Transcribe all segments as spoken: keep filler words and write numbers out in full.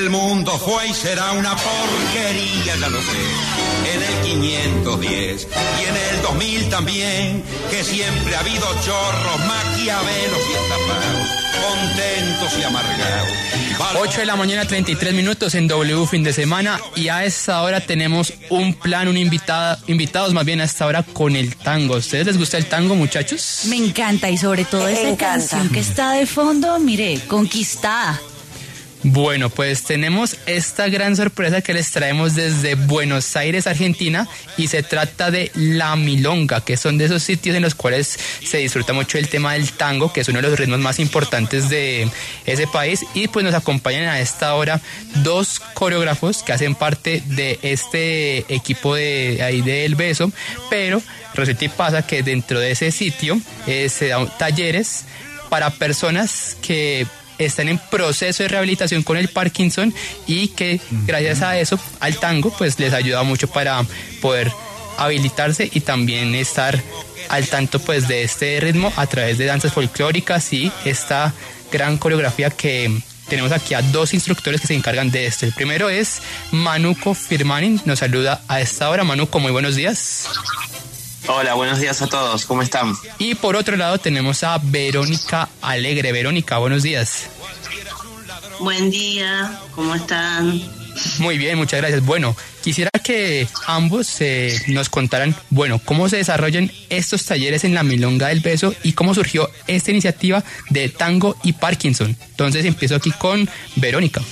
el mundo fue y será una porquería, ya lo sé. En el quinientos diez y en el dos mil también, que siempre ha habido chorros, maquiavelos y estafados, contentos y amargados. ocho de la mañana, treinta y tres minutos en W Fin de Semana, y a esta hora tenemos un plan, un invitada, invitados más bien a esta hora con el tango. ¿A ustedes les gusta el tango, muchachos? Me encanta, y sobre todo Me esta encanta. canción que está de fondo, mire, Conquistada. Bueno, pues tenemos esta gran sorpresa que les traemos desde Buenos Aires, Argentina, y se trata de La Milonga, que son de esos sitios en los cuales se disfruta mucho el tema del tango, que es uno de los ritmos más importantes de ese país, y pues nos acompañan a esta hora dos coreógrafos que hacen parte de este equipo de ahí de El Beso, pero resulta y pasa que dentro de ese sitio eh, se dan talleres para personas que están en proceso de rehabilitación con el Parkinson, y que gracias a eso, al tango, pues les ayuda mucho para poder habilitarse y también estar al tanto pues de este ritmo a través de danzas folclóricas y esta gran coreografía que tenemos aquí a dos instructores que se encargan de esto. El primero es Manuco Firmanin, nos saluda a esta hora. Manuco, muy buenos días. Hola, buenos días a todos, ¿cómo están? Y por otro lado tenemos a Verónica Alegre. Verónica, buenos días. Buen día, ¿cómo están? Muy bien, muchas gracias. Bueno, quisiera que ambos eh, nos contaran, bueno, cómo se desarrollan estos talleres en La Milonga del Beso y cómo surgió esta iniciativa de tango y Parkinson. Entonces empiezo aquí con Verónica.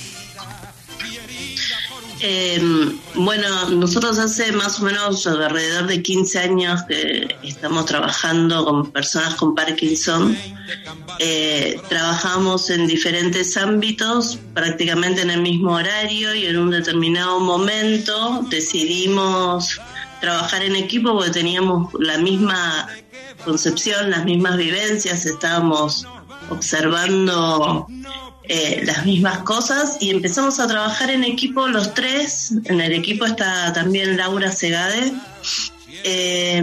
Eh, bueno, nosotros hace más o menos alrededor de quince años que estamos trabajando con personas con Parkinson. Eh, trabajamos en diferentes ámbitos, prácticamente en el mismo horario, y en un determinado momento decidimos trabajar en equipo porque teníamos la misma concepción, las mismas vivencias, estábamos observando Eh, las mismas cosas, y empezamos a trabajar en equipo los tres. En el equipo está también Laura Segade, eh,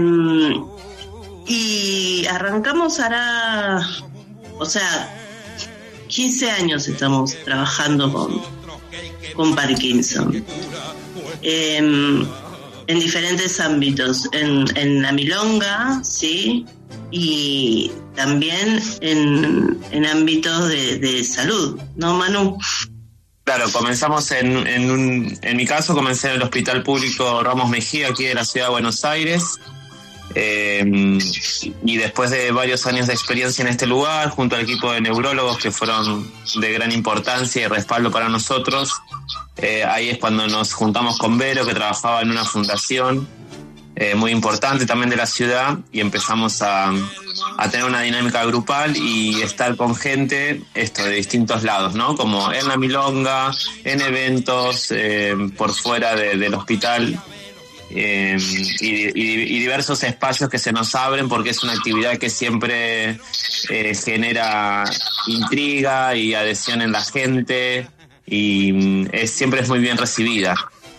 y arrancamos hará, o sea, quince años estamos trabajando con, con Parkinson, eh, en diferentes ámbitos, en, en La Milonga, sí, y también en, en ámbitos de, de salud, ¿no, Manu? Claro, comenzamos en, en, un, en mi caso comencé en el Hospital Público Ramos Mejía, aquí de la ciudad de Buenos Aires, eh, y después de varios años de experiencia en este lugar, junto al equipo de neurólogos que fueron de gran importancia y respaldo para nosotros, eh, ahí es cuando nos juntamos con Vero, que trabajaba en una fundación Eh, muy importante también de la ciudad, y empezamos a, a tener una dinámica grupal y estar con gente esto de distintos lados, ¿no? Como en La Milonga, en eventos, eh, por fuera de, del hospital, eh, y, y, y diversos espacios que se nos abren porque es una actividad que siempre eh, genera intriga y adhesión en la gente, y es, siempre es muy bien recibida.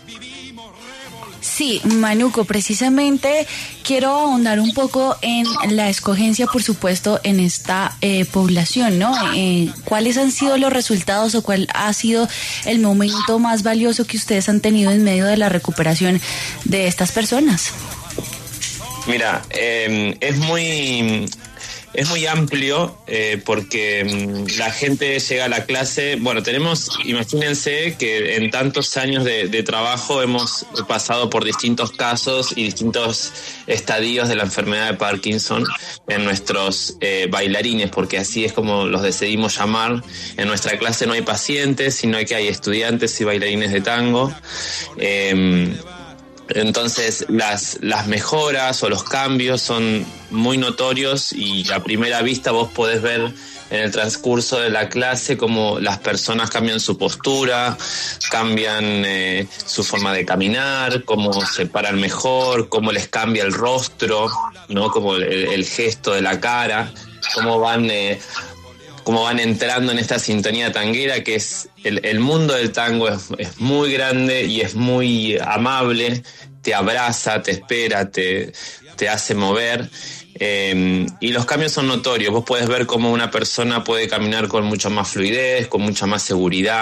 Sí, Manuco, precisamente quiero ahondar un poco en la escogencia, por supuesto, en esta eh, población, ¿no? Eh, ¿Cuáles han sido los resultados o cuál ha sido el momento más valioso que ustedes han tenido en medio de la recuperación de estas personas? Mira, eh, es muy... Es muy amplio eh, porque mmm, la gente llega a la clase. Bueno, tenemos, imagínense que en tantos años de, de trabajo hemos pasado por distintos casos y distintos estadios de la enfermedad de Parkinson en nuestros eh, bailarines, porque así es como los decidimos llamar. En nuestra clase no hay pacientes, sino que hay estudiantes y bailarines de tango. Eh, Entonces las, las mejoras o los cambios son muy notorios, y a primera vista vos podés ver en el transcurso de la clase cómo las personas cambian su postura, cambian eh, su forma de caminar, cómo se paran mejor, cómo les cambia el rostro, ¿no? Como el, el gesto de la cara, cómo van... Eh, cómo van entrando en esta sintonía tanguera, que es el, el mundo del tango es, es muy grande y es muy amable, te abraza, te espera, te, te hace mover, eh, y los cambios son notorios. Vos podés ver cómo una persona puede caminar con mucha más fluidez, con mucha más seguridad,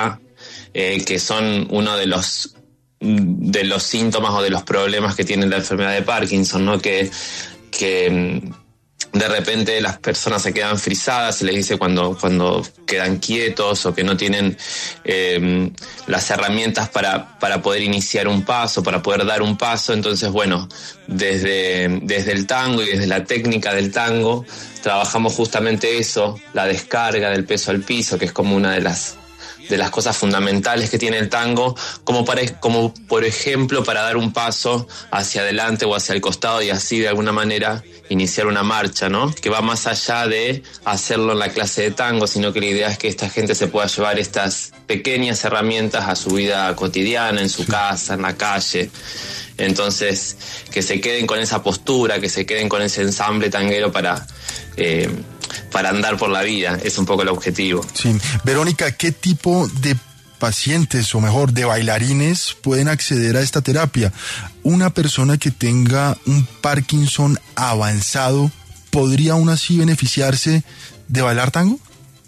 eh, que son uno de los de los síntomas o de los problemas que tiene la enfermedad de Parkinson, ¿no? Que, que de repente las personas se quedan frisadas, se les dice cuando, cuando quedan quietos o que no tienen eh, las herramientas para, para poder iniciar un paso, para poder dar un paso. Entonces, bueno, desde, desde el tango y desde la técnica del tango trabajamos justamente eso, la descarga del peso al piso, que es como una de las de las cosas fundamentales que tiene el tango, como, para, como por ejemplo para dar un paso hacia adelante o hacia el costado y así de alguna manera iniciar una marcha, ¿no? Que va más allá de hacerlo en la clase de tango, sino que la idea es que esta gente se pueda llevar estas pequeñas herramientas a su vida cotidiana, en su casa, en la calle. Entonces, que se queden con esa postura, que se queden con ese ensamble tanguero para... Eh, para andar por la vida, es un poco el objetivo. Sí. Verónica, ¿qué tipo de pacientes, o mejor, de bailarines pueden acceder a esta terapia? ¿Una persona que tenga un Parkinson avanzado podría aún así beneficiarse de bailar tango?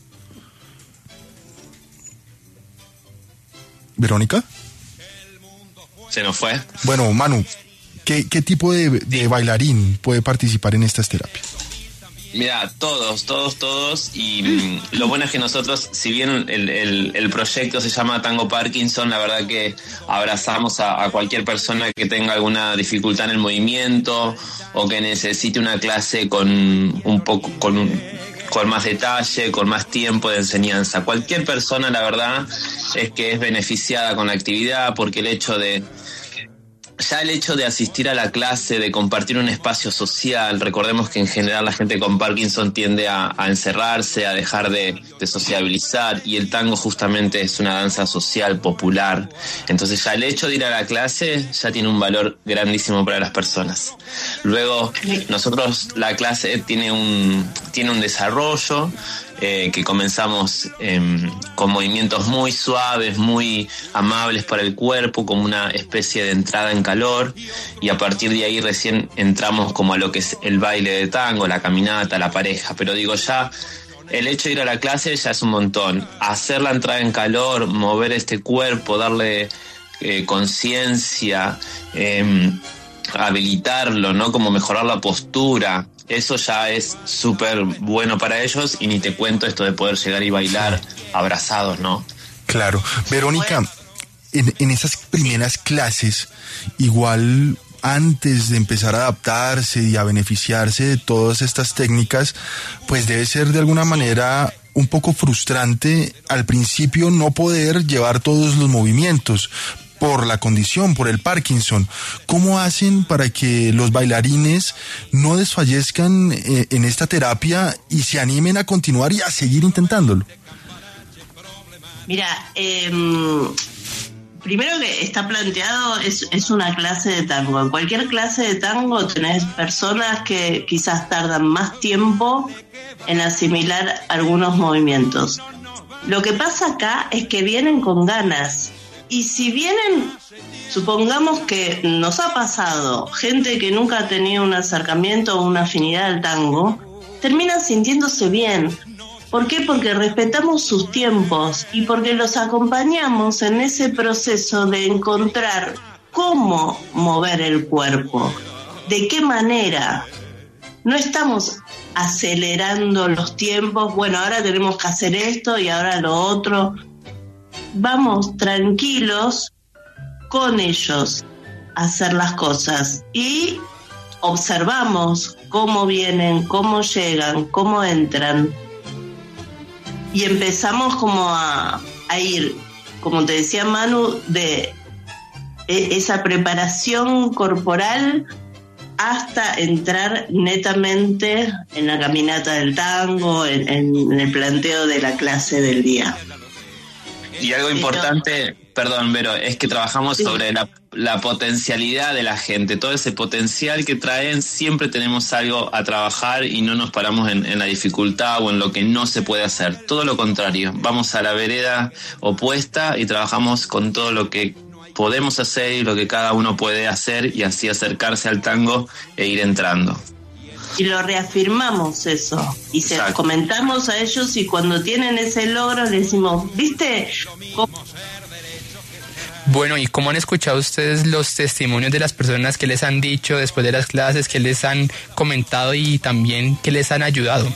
¿Verónica? Se nos fue. Bueno, Manu, ¿qué, qué tipo de, de bailarín puede participar en estas terapias? Mira, todos, todos, todos, y mm, lo bueno es que nosotros, si bien el, el, el proyecto se llama Tango Parkinson, la verdad que abrazamos a, a cualquier persona que tenga alguna dificultad en el movimiento o que necesite una clase con un poco, con un, con más detalle, con más tiempo de enseñanza. Cualquier persona, la verdad, es que es beneficiada con la actividad, porque el hecho de Ya el hecho de asistir a la clase, de compartir un espacio social, recordemos que en general la gente con Parkinson tiende a, a encerrarse, a dejar de, de sociabilizar, y el tango justamente es una danza social, popular. Entonces ya el hecho de ir a la clase ya tiene un valor grandísimo para las personas. Luego, nosotros, la clase tiene un, tiene un desarrollo, Eh, que comenzamos eh, con movimientos muy suaves, muy amables para el cuerpo, como una especie de entrada en calor, y a partir de ahí recién entramos como a lo que es el baile de tango, la caminata, la pareja. Pero digo, ya el hecho de ir a la clase ya es un montón. Hacer la entrada en calor, mover este cuerpo, darle eh, conciencia, eh, habilitarlo, ¿no? Como mejorar la postura. Eso ya es súper bueno para ellos, y ni te cuento esto de poder llegar y bailar abrazados, ¿no? Claro. Verónica, en, en esas primeras clases, igual antes de empezar a adaptarse y a beneficiarse de todas estas técnicas, pues debe ser de alguna manera un poco frustrante al principio no poder llevar todos los movimientos por la condición, por el Parkinson. ¿Cómo hacen para que los bailarines no desfallezcan eh, en esta terapia y se animen a continuar y a seguir intentándolo? Mira, eh, primero que está planteado, es, es una clase de tango. En cualquier clase de tango tenés personas que quizás tardan más tiempo en asimilar algunos movimientos. Lo que pasa acá es que vienen con ganas. Y si vienen, supongamos que nos ha pasado, gente que nunca ha tenido un acercamiento o una afinidad al tango, termina sintiéndose bien. ¿Por qué? Porque respetamos sus tiempos y porque los acompañamos en ese proceso de encontrar cómo mover el cuerpo, de qué manera. No estamos acelerando los tiempos, bueno, ahora tenemos que hacer esto y ahora lo otro. Vamos tranquilos con ellos a hacer las cosas y observamos cómo vienen, cómo llegan, cómo entran, y empezamos como a, a ir, como te decía Manu, de esa preparación corporal hasta entrar netamente en la caminata del tango, en, en el planteo de la clase del día. Y algo importante, perdón, Vero, es que trabajamos sí. sobre la, la potencialidad de la gente, todo ese potencial que traen. Siempre tenemos algo a trabajar y no nos paramos en, en la dificultad o en lo que no se puede hacer. Todo lo contrario, vamos a la vereda opuesta y trabajamos con todo lo que podemos hacer y lo que cada uno puede hacer, y así acercarse al tango e ir entrando. y lo reafirmamos eso. Y se los comentamos a ellos y cuando tienen ese logro les decimos, ¿viste? Bueno, ¿y cómo han escuchado ustedes los testimonios de las personas que les han dicho después de las clases, que les han comentado y también que les han ayudado?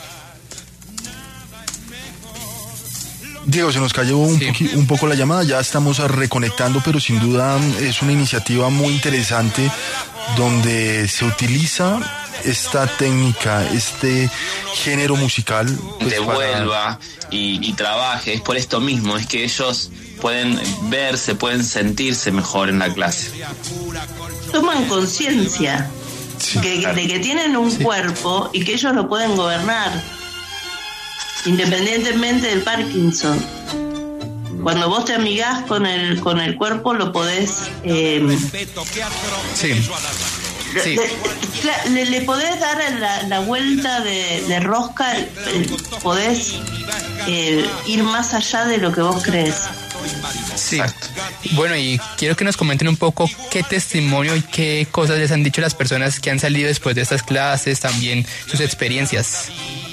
Diego, se nos cayó un, sí. poqui, un poco la llamada, ya estamos reconectando, pero sin duda es una iniciativa muy interesante donde se utiliza esta técnica, este género musical. Pues, devuelva para... y, y trabaje, es por esto mismo, es que ellos pueden verse, pueden sentirse mejor en la clase. Toman conciencia sí, que, claro. de que tienen un sí. cuerpo y que ellos lo pueden gobernar. Independientemente del Parkinson, cuando vos te amigás con el con el cuerpo lo podés eh, sí. Sí. Le, le, le podés dar la, la vuelta de, de rosca, eh, podés eh, ir más allá de lo que vos crees. Sí. Bueno, y quiero que nos comenten un poco qué testimonio y qué cosas les han dicho las personas que han salido después de estas clases, también sus experiencias.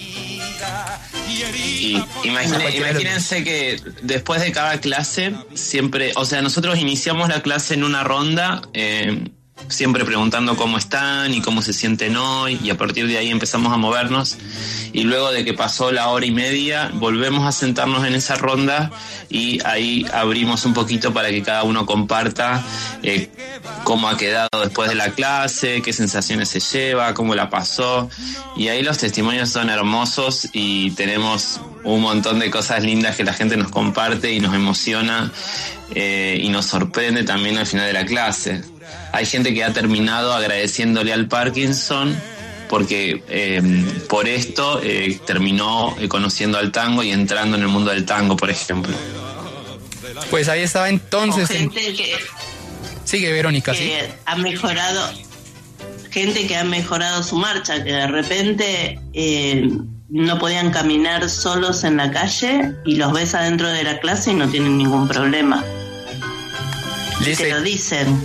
Y imagine, imagínense que después de cada clase, siempre, o sea, nosotros iniciamos la clase en una ronda, eh, siempre preguntando cómo están y cómo se sienten hoy, y a partir de ahí empezamos a movernos, y luego de que pasó la hora y media, volvemos a sentarnos en esa ronda y ahí abrimos un poquito para que cada uno comparta eh, cómo ha quedado después de la clase, qué sensaciones se lleva, cómo la pasó, y ahí los testimonios son hermosos y tenemos un montón de cosas lindas que la gente nos comparte y nos emociona eh, y nos sorprende también al final de la clase. Hay gente que ha terminado agradeciéndole al Parkinson porque eh, por esto eh, terminó eh, conociendo al tango y entrando en el mundo del tango, por ejemplo. Pues ahí estaba entonces. O gente en... que sigue Verónica, que sí. ha mejorado, gente que ha mejorado su marcha, que de repente eh, no podían caminar solos en la calle y los ves adentro de la clase y no tienen ningún problema. Dice... Te lo dicen.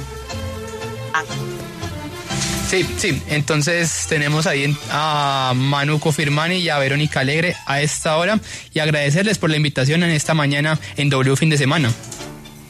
Sí, sí, entonces tenemos ahí a Manu Cofirmani y a Verónica Alegre a esta hora y agradecerles por la invitación en esta mañana en W Fin de Semana.